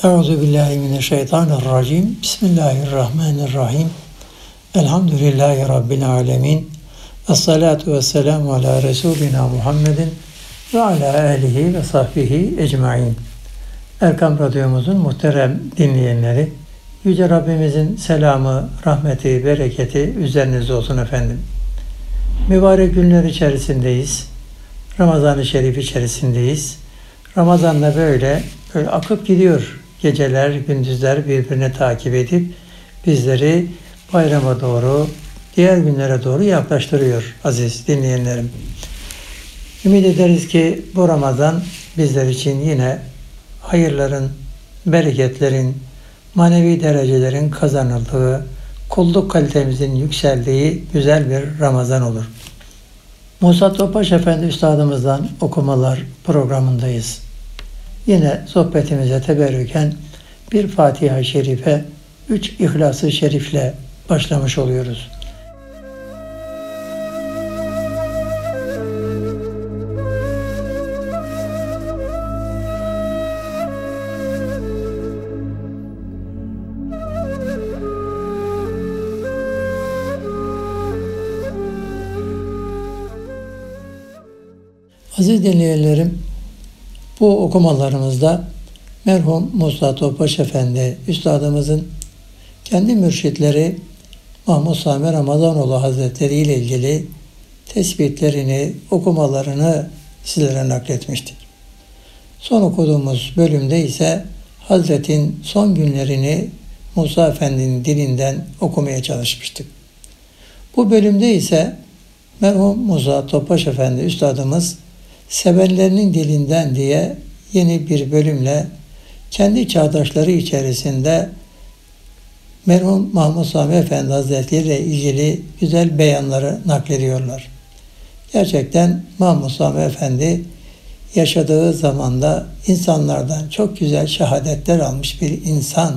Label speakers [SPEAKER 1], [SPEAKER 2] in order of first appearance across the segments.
[SPEAKER 1] Euzubillahimineşşeytanirracim. Bismillahirrahmanirrahim. Elhamdülillahi Rabbil alemin. Esselatu vesselamu ala Resulina Muhammedin ve ala alihi ve sahbihi ecmain. Erkam Radyomuzun muhterem dinleyenleri, Yüce Rabbimizin selamı, rahmeti, bereketi üzerinizde olsun efendim. Mübarek günler içerisindeyiz. Ramazan-ı Şerif içerisindeyiz. Ramazan'da böyle akıp gidiyor. Geceler, gündüzler birbirini takip edip bizleri bayrama doğru, diğer günlere doğru yaklaştırıyor aziz dinleyenlerim. Ümit ederiz ki bu Ramazan bizler için yine hayırların, bereketlerin, manevi derecelerin kazanıldığı, kulluk kalitemizin yükseldiği güzel bir Ramazan olur. Musa Topbaş Efendi Üstadımızdan okumalar programındayız. Yine sohbetimize teberrüken bir Fatiha-i Şerife, 3 İhlas-ı Şerif'le başlamış oluyoruz. Aziz dinleyenlerim, bu okumalarımızda merhum Musa Topbaş Efendi Üstadımızın kendi mürşitleri Mahmud Sami Ramazanoğlu Hazretleri ile ilgili tespitlerini, okumalarını sizlere nakletmiştik. Son okuduğumuz bölümde ise Hazretin son günlerini Musa Efendi'nin dilinden okumaya çalışmıştık. Bu bölümde ise merhum Musa Topbaş Efendi Üstadımız sevenlerinin dilinden diye yeni bir bölümle kendi çağdaşları içerisinde merhum Mahmud Sami Efendi Hazretleri ile ilgili güzel beyanları naklediyorlar. Gerçekten Mahmud Sami Efendi yaşadığı zamanda insanlardan çok güzel şehadetler almış bir insan.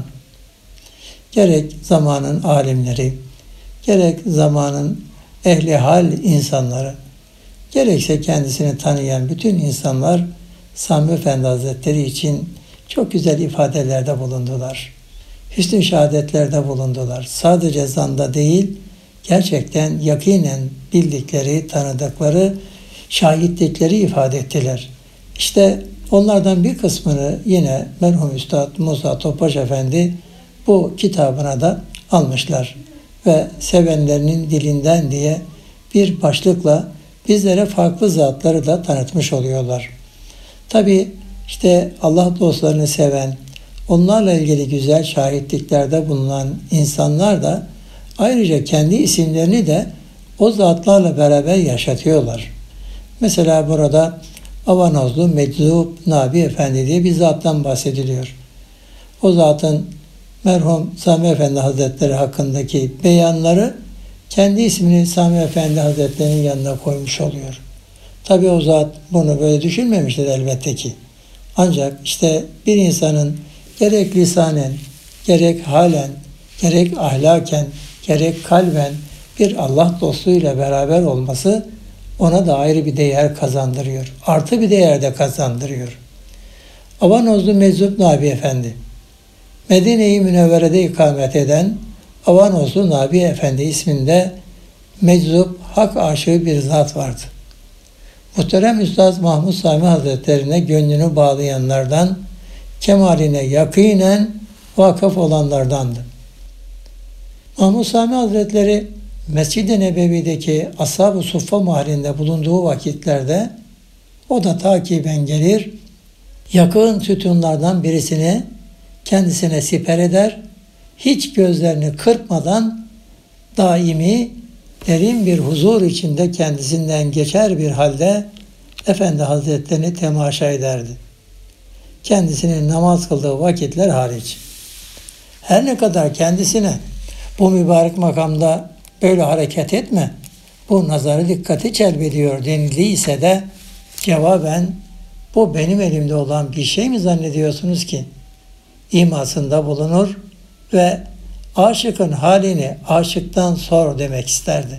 [SPEAKER 1] Gerek zamanın alimleri, gerek zamanın ehli hal insanları, gerekse kendisini tanıyan bütün insanlar Sami Efendi Hazretleri için çok güzel ifadelerde bulundular. Hüsnü şehadetlerde bulundular. Sadece zanda değil, gerçekten yakinen bildikleri, tanıdıkları, şahitlikleri ifade ettiler. İşte onlardan bir kısmını yine merhum Üstad Musa Topbaş Efendi bu kitabına da almışlar. Ve sevenlerinin dilinden diye bir başlıkla bizlere farklı zatları da tanıtmış oluyorlar. Tabi işte Allah dostlarını seven, onlarla ilgili güzel şahitliklerde bulunan insanlar da ayrıca kendi isimlerini de o zatlarla beraber yaşatıyorlar. Mesela burada Avanozlu Meczup Nabi Efendi diye bir zattan bahsediliyor. O zatın merhum Sami Efendi Hazretleri hakkındaki beyanları kendi ismini Sami Efendi Hazretleri'nin yanına koymuş oluyor. Tabi o zat bunu böyle düşünmemiştir elbette ki. Ancak işte bir insanın gerek lisanen, gerek halen, gerek ahlaken, gerek kalben bir Allah dostluğuyla beraber olması ona da ayrı bir değer kazandırıyor. Artı bir değer de kazandırıyor. Avanozlu Meczup Nabi Efendi, Medine-i Münevvere'de ikamet eden Avanozlu Nabi Efendi isminde meczup, hak aşığı bir zat vardı. Muhterem Üstad Mahmud Sami Hazretlerine gönlünü bağlayanlardan, kemaline yakinen vakıf olanlardandı. Mahmud Sami Hazretleri Mescid-i Nebevi'deki Ashab-ı Suffa mahallinde bulunduğu vakitlerde o da takiben gelir, yakın sütunlardan birisini kendisine siper eder, hiç gözlerini kırpmadan daimi derin bir huzur içinde kendisinden geçer bir halde Efendi Hazretlerini temaşa ederdi. Kendisinin namaz kıldığı vakitler hariç. Her ne kadar kendisine bu mübarek makamda böyle hareket etme, bu nazarı dikkati celbediyor denildiyse de cevaben bu benim elimde olan bir şey mi zannediyorsunuz ki? İmasında bulunur ve aşıkın halini aşıktan sor demek isterdi.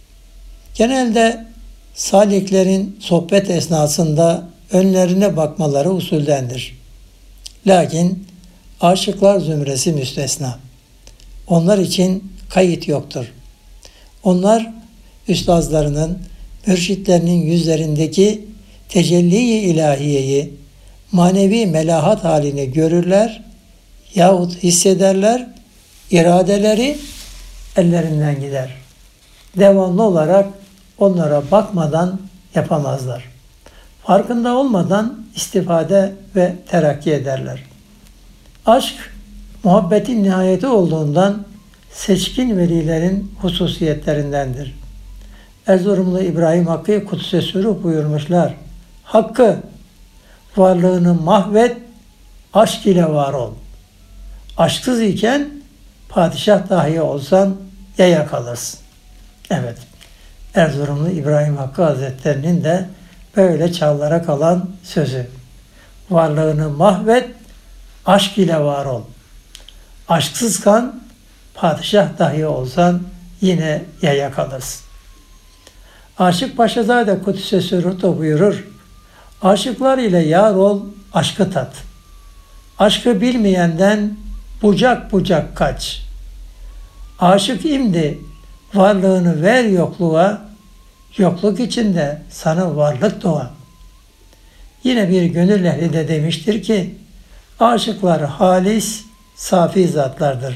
[SPEAKER 1] Genelde saliklerin sohbet esnasında önlerine bakmaları usuldendir. Lakin Aşıklar zümresi müstesna. Onlar için kayıt yoktur. Onlar üstazlarının, mürşitlerinin yüzlerindeki tecelli-i ilahiyeyi, manevi melahat halini görürler yahut hissederler, iradeleri ellerinden gider. Devamlı olarak onlara bakmadan yapamazlar. Farkında olmadan istifade ve terakki ederler. Aşk, muhabbetin nihayeti olduğundan seçkin velilerin hususiyetlerindendir. Erzurumlu İbrahim Hakkı Kudüs'e sürüp buyurmuşlar. Hakkı, varlığını mahvet, aşk ile var ol. Aşksız iken padişah dahi olsan yaya kalırsın. Evet, Erzurumlu İbrahim Hakkı Hazretleri'nin de böyle çağlara kalan sözü. Varlığını mahvet, aşk ile var ol. Aşksızken padişah dahi olsan yine yaya kalırsın. Aşık Paşazade Kudüs'e sürüp buyurur. Aşıklar ile yar ol, aşkı tat. Aşkı bilmeyenden bucak bucak kaç. Aşık imdi, varlığını ver yokluğa, yokluk içinde sana varlık doğa. Yine bir gönül ehli de demiştir ki, aşıklar halis, safi zatlardır.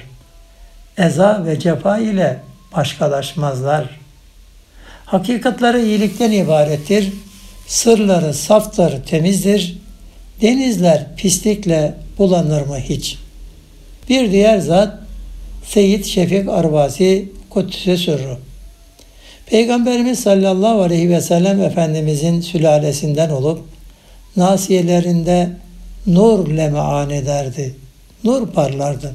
[SPEAKER 1] Eza ve cefa ile başkalaşmazlar. Hakikatları iyilikten ibarettir. Sırları, safları temizdir. Denizler pislikle bulanır mı hiç? Bir diğer zat Seyyid Şefik Arvasi Kuddüs'e sürru. Peygamberimiz sallallahu aleyhi ve sellem Efendimizin sülalesinden olup nasiyelerinde nur lemaan ederdi. Nur parlardı.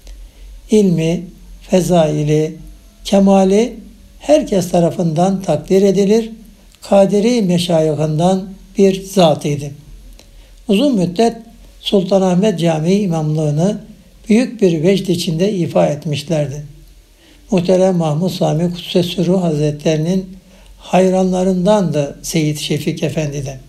[SPEAKER 1] İlmi, fezaili, kemali herkes tarafından takdir edilir. Kadiri meşayihinden bir zatıydı. Uzun müddet Sultanahmet Camii imamlığını büyük bir vecd içinde ifa etmişlerdi. Muhterem Mahmud Sami Kuddüs'e sürru Hazretlerinin hayranlarındandı Seyyid Şefik Efendi de.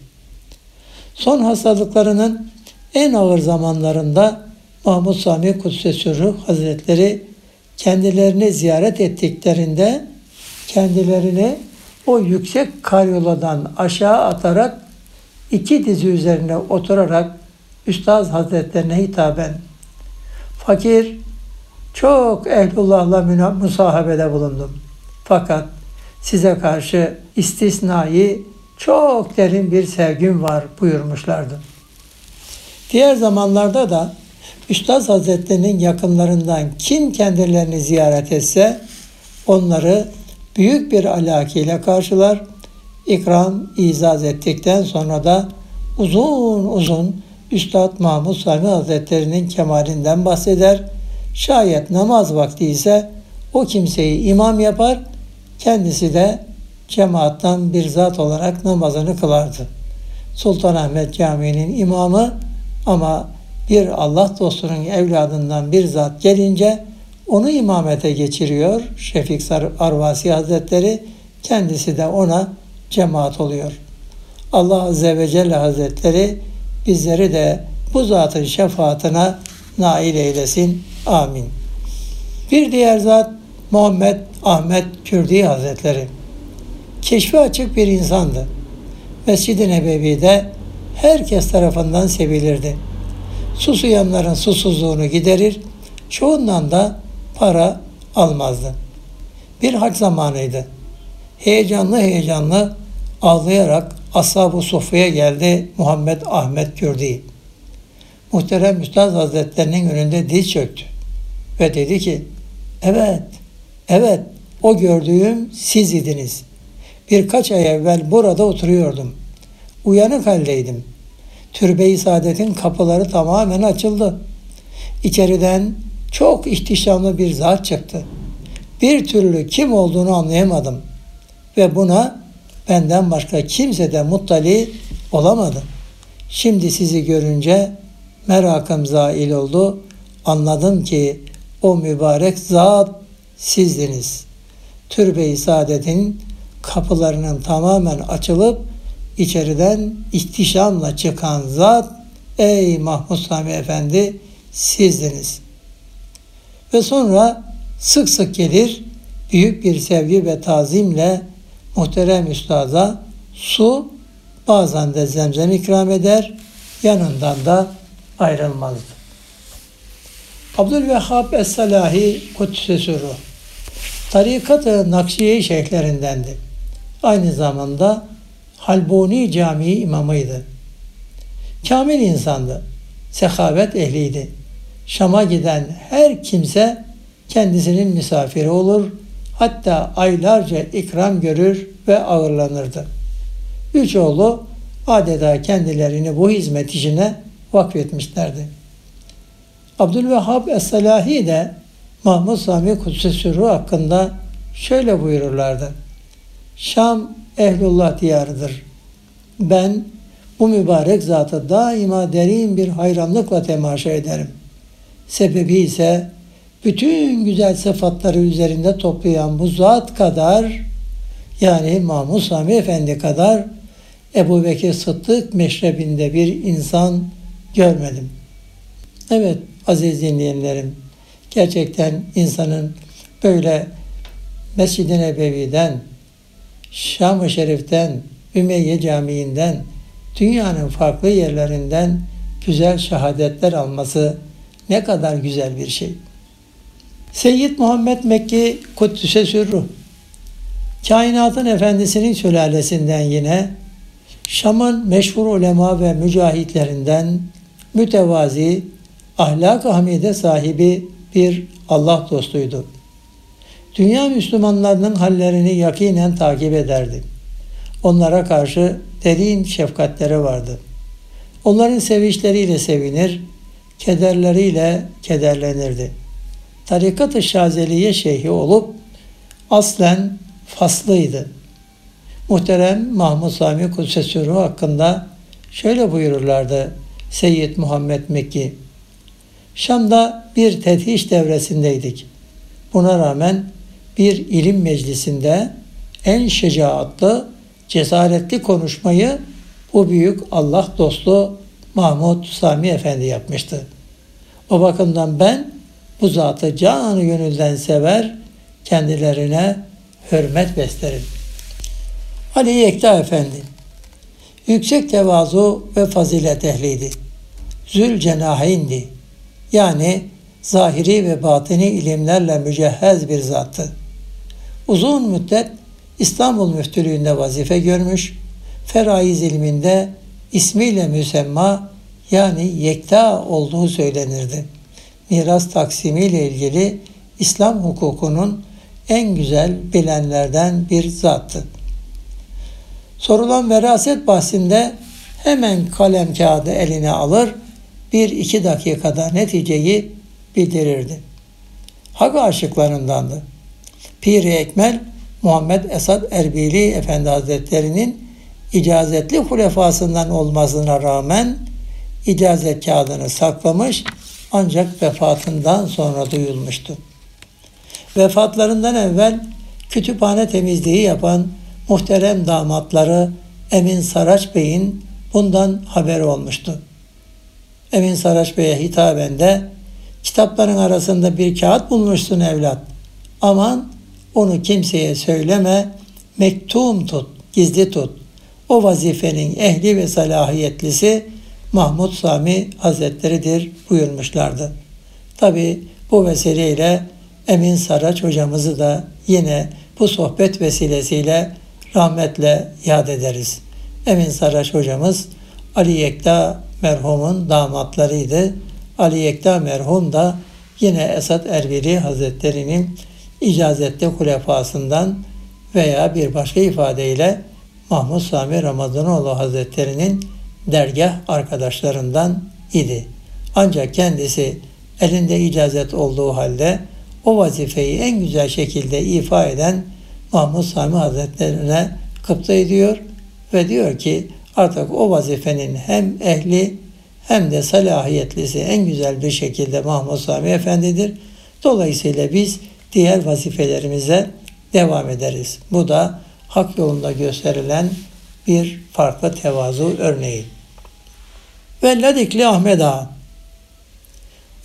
[SPEAKER 1] Son hastalıklarının en ağır zamanlarında Mahmud Sami Kuddüs'e sürru Hazretleri kendilerini ziyaret ettiklerinde kendilerini o yüksek karyoladan aşağı atarak iki dizi üzerine oturarak Üstaz Hazretlerine hitaben fakir, çok ehlullah'la musahabede bulundum. Fakat size karşı istisnai çok derin bir sevgim var buyurmuşlardı. Diğer zamanlarda da Üstaz Hazretlerinin yakınlarından kim kendilerini ziyaret etse onları büyük bir alakiyle karşılar, ikram, izaz ettikten sonra da uzun uzun Üstad Mahmud Sami Hazretleri'nin kemalinden bahseder. Şayet namaz vakti ise o kimseyi imam yapar, kendisi de cemaattan bir zat olarak namazını kılardı. Sultanahmet Camii'nin imamı ama bir Allah dostunun evladından bir zat gelince onu imamete geçiriyor Şefik Arvasi Hazretleri, kendisi de ona cemaat oluyor. Allah Azze ve Celle Hazretleri bizleri de bu zatın şefaatine nail eylesin. Amin. Bir diğer zat Muhammed Ahmet Kürdi Hazretleri. Keşfi açık bir insandı. Mescid-i Nebevi'de herkes tarafından sevilirdi. Susayanların susuzluğunu giderir, çoğundan da para almazdı. Bir hac zamanıydı. Heyecanlı ağlayarak Ashab-ı Suffa'ya geldi Muhammed Ahmet Kürdi. Muhterem Üstad Hazretlerinin önünde diz çöktü ve dedi ki, evet, o gördüğüm siz idiniz. Birkaç ay evvel burada oturuyordum. Uyanık haldeydim. Türbe-i Saadet'in kapıları tamamen açıldı. İçeriden çok ihtişamlı bir zat çıktı. Bir türlü kim olduğunu anlayamadım. Ve buna benden başka kimse de muttali olamadı. Şimdi sizi görünce merakım zail oldu. Anladım ki o mübarek zat sizdiniz. Türbe-i Saadet'in kapılarının tamamen açılıp içeriden ihtişamla çıkan zat, ey Mahmud Sami Efendi sizdiniz. Ve sonra sık sık gelir, büyük bir sevgi ve tazimle muhterem üstada su, bazen de zemzem ikram eder, yanından da ayrılmazdı. Abdülvehhab Es-Salahi Kuddise Sürruh, Tarikat-ı Nakşiye şeyhlerindendi. Aynı zamanda Halbuni Camii imamıydı. Kamil insandı, sehavet ehliydi. Şam'a giden her kimse kendisinin misafiri olur, hatta aylarca ikram görür ve ağırlanırdı. Üç oğlu adeta kendilerini bu hizmet işine vakfetmişlerdi. Abdülvehhab Es-Salahi de Mahmud Sami Kuddise Sürruh hakkında şöyle buyururlardı. Şam ehlullah diyarıdır. Ben bu mübarek zatı daima derin bir hayranlıkla temaşa ederim. Sebebi ise bütün güzel sıfatları üzerinde toplayan bu zat kadar, yani Mahmud Sami Efendi kadar Ebu Bekir Sıddık meşrebinde bir insan görmedim. Evet aziz dinleyenlerim, gerçekten insanın böyle Mescid-i Nebevi'den, Şam-ı Şerif'ten, Ümeyye Camii'nden, dünyanın farklı yerlerinden güzel şehadetler alması ne kadar güzel bir şey. Seyyid Muhammed Mekki Kuddise Sürruh, kainatın efendisinin sülalesinden yine Şam'ın meşhur ulema ve mücahitlerinden mütevazi, ahlak-ı hamide sahibi bir Allah dostuydu. Dünya Müslümanlarının hallerini yakinen takip ederdi. Onlara karşı derin şefkatleri vardı. Onların sevinçleriyle sevinir, kederleriyle kederlenirdi. Tarikat-ı Şazeliye şeyhi olup aslen Faslıydı. Muhterem Mahmud Sami Kuddise Sürruh hakkında şöyle buyururlardı Seyyid Muhammed Mekki. Şam'da bir tedhiş devresindeydik. Buna rağmen bir ilim meclisinde en şecaatlı, cesaretli konuşmayı bu büyük Allah dostu Mahmud Sami Efendi yapmıştı. O bakımdan ben bu zatı canı gönülden sever, kendilerine hürmet beslerim. Ali Yekta Efendi, yüksek tevazu ve fazilet ehliydi. Zülcenahindi, yani zahiri ve batini ilimlerle mücehhez bir zattı. Uzun müddet İstanbul müftülüğünde vazife görmüş, feraiz ilminde ismiyle müsemma, yani yekta olduğu söylenirdi. Miras taksimiyle ilgili İslam hukukunun en güzel bilenlerden bir zattı. Sorulan veraset bahsinde hemen kalem kağıdı eline alır, 1-2 dakikada neticeyi bildirirdi. Hak aşıklarındandı. Pir-i Ekmel Muhammed Esad Erbili Efendi Hazretleri'nin icazetli hulefasından olmasına rağmen icazet kağıdını saklamış, ancak vefatından sonra duyulmuştu. Vefatlarından evvel kütüphane temizliği yapan muhterem damatları Emin Saraç Bey'in bundan haberi olmuştu. Emin Saraç Bey'e hitaben de kitapların arasında bir kağıt bulmuşsun evlat. Aman onu kimseye söyleme, mektum tut, gizli tut. O vazifenin ehli ve salahiyetlisi Mahmud Sami Hazretleri'dir buyurmuşlardı. Tabi bu vesileyle Emin Saraç hocamızı da yine bu sohbet vesilesiyle rahmetle yad ederiz. Emin Saraç hocamız Ali Yekta merhumun damatlarıydı. Ali Yekta merhum da yine Esad Erbili Hazretleri'nin icazetli hulefasından veya bir başka ifadeyle Mahmud Sami Ramazanoğlu Hazretleri'nin dergah arkadaşlarından idi. Ancak kendisi elinde icazet olduğu halde o vazifeyi en güzel şekilde ifa eden Mahmud Sami Hazretlerine gıpta ediyor ve diyor ki artık o vazifenin hem ehli hem de salahiyetlisi en güzel bir şekilde Mahmud Sami Efendi'dir. Dolayısıyla biz diğer vazifelerimize devam ederiz. Bu da hak yolunda gösterilen bir farklı tevazu örneği. Ve Ladikli Ahmet Ağa,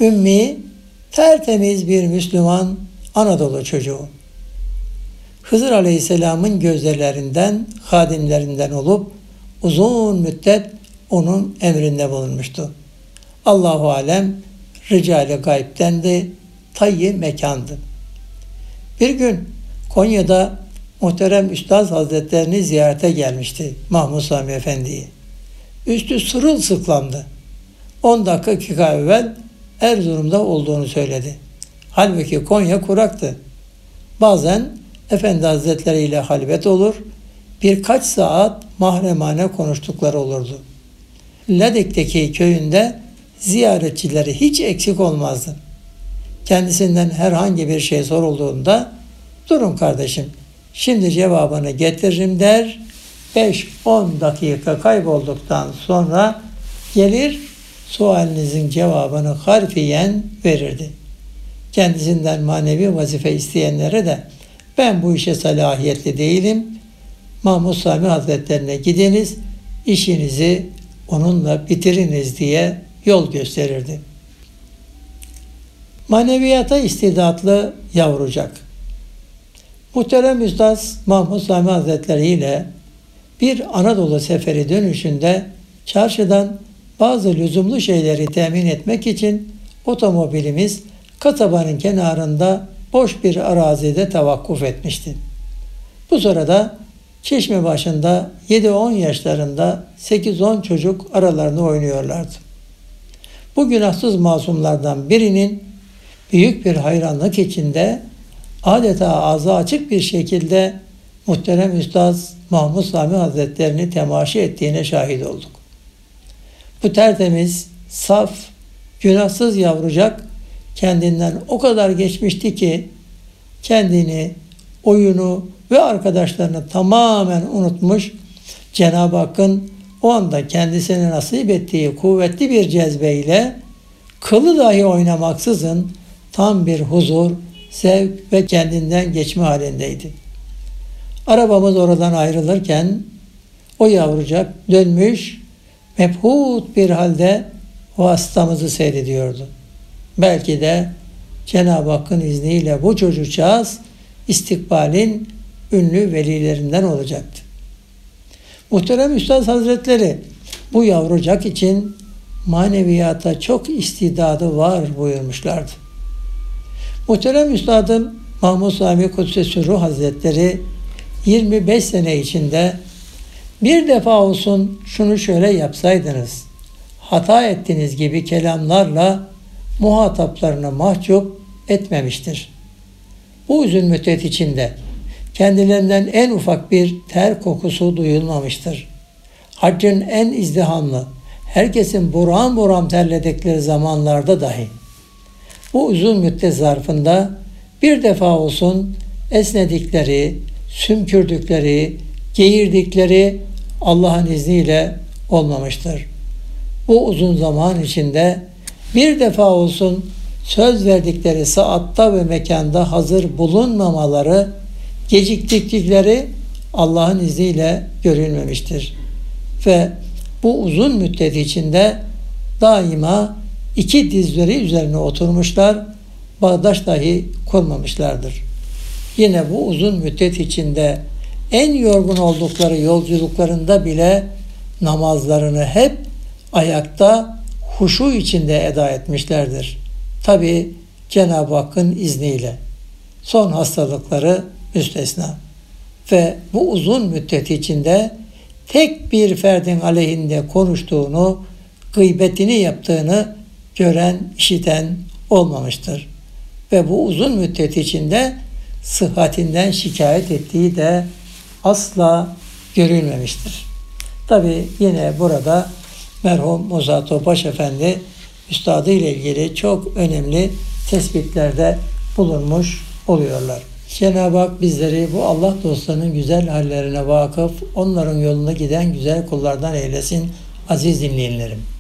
[SPEAKER 1] ümmi, tertemiz bir Müslüman Anadolu çocuğu. Hızır Aleyhisselam'ın gözlerinden, hadimlerinden olup uzun müddet onun emrinde bulunmuştu. Allahu alem ricali gaybdendi, tayyi mekandı. Bir gün Konya'da muhterem Üstad Hazretlerini ziyarete gelmişti Mahmud Sami Efendi'yi. Üstü sırılsıklamdı. 10 dakika evvel Erzurum'da olduğunu söyledi. Halbuki Konya kuraktı. Bazen Efendi Hazretleri ile halvet olur, birkaç saat mahremane konuştukları olurdu. Ladik'teki köyünde ziyaretçileri hiç eksik olmazdı. Kendisinden herhangi bir şey sorulduğunda, durun kardeşim, şimdi cevabını getiririm der, 5-10 dakika kaybolduktan sonra gelir, sualinizin cevabını harfiyen verirdi. Kendisinden manevi vazife isteyenlere de ben bu işe salahiyetli değilim, Mahmud Sami Hazretlerine gidiniz, işinizi onunla bitiriniz diye yol gösterirdi. Maneviyata istidatlı yavrucak. Muhterem Üstad Mahmud Sami Hazretleri ile bir Anadolu seferi dönüşünde çarşıdan bazı lüzumlu şeyleri temin etmek için otomobilimiz kasabanın kenarında boş bir arazide tavakkuf etmişti. Bu sırada çeşme başında 7-10 yaşlarında 8-10 çocuk aralarında oynuyorlardı. Bu günahsız masumlardan birinin büyük bir hayranlık içinde adeta ağzı açık bir şekilde muhterem Üstad Mahmud Sami Hazretlerini temaşa ettiğine şahit olduk. Bu tertemiz, saf, günahsız yavrucak kendinden o kadar geçmişti ki kendini, oyunu ve arkadaşlarını tamamen unutmuş, Cenab-ı Hakk'ın o anda kendisine nasip ettiği kuvvetli bir cezbeyle kılı dahi oynamaksızın tam bir huzur, zevk ve kendinden geçme halindeydi. Arabamız oradan ayrılırken o yavrucak dönmüş, mebhut bir halde vasıtamızı seyrediyordu. Belki de Cenab-ı Hakk'ın izniyle bu çocukcağız istikbalin ünlü velilerinden olacaktı. Muhterem Üstad Hazretleri bu yavrucak için maneviyata çok istidadı var buyurmuşlardı. Muhterem Üstadım Mahmud Sami Kudsesi Ruh Hazretleri 25 sene içinde bir defa olsun şunu şöyle yapsaydınız, hata ettiniz gibi kelamlarla muhataplarını mahcup etmemiştir. Bu uzun müddet içinde kendilerinden en ufak bir ter kokusu duyulmamıştır. Haccın en izdihamlı, herkesin buram buram terledikleri zamanlarda dahi bu uzun müddet zarfında bir defa olsun esnedikleri, sümkürdükleri, geğirdikleri Allah'ın izniyle olmamıştır. Bu uzun zaman içinde bir defa olsun söz verdikleri saatta ve mekanda hazır bulunmamaları, geciktikleri Allah'ın izniyle görülmemiştir. Ve bu uzun müddet içinde daima iki dizleri üzerine oturmuşlar, bağdaş dahi kurmamışlardır. Yine bu uzun müddet içinde en yorgun oldukları yolculuklarında bile namazlarını hep ayakta huşu içinde eda etmişlerdir. Tabi Cenab-ı Hakk'ın izniyle. Son hastalıkları müstesna. Ve bu uzun müddet içinde tek bir ferdin aleyhinde konuştuğunu, gıybetini yaptığını gören, işiten olmamıştır. Ve bu uzun müddet içinde sıhhatinden şikayet ettiği de asla görülmemiştir. Tabi yine burada merhum Musa Topbaş Efendi üstadı ile ilgili çok önemli tespitlerde bulunmuş oluyorlar. Cenab-ı Hak bizleri bu Allah dostlarının güzel hallerine vakıf, onların yoluna giden güzel kullardan eylesin aziz dinleyenlerim.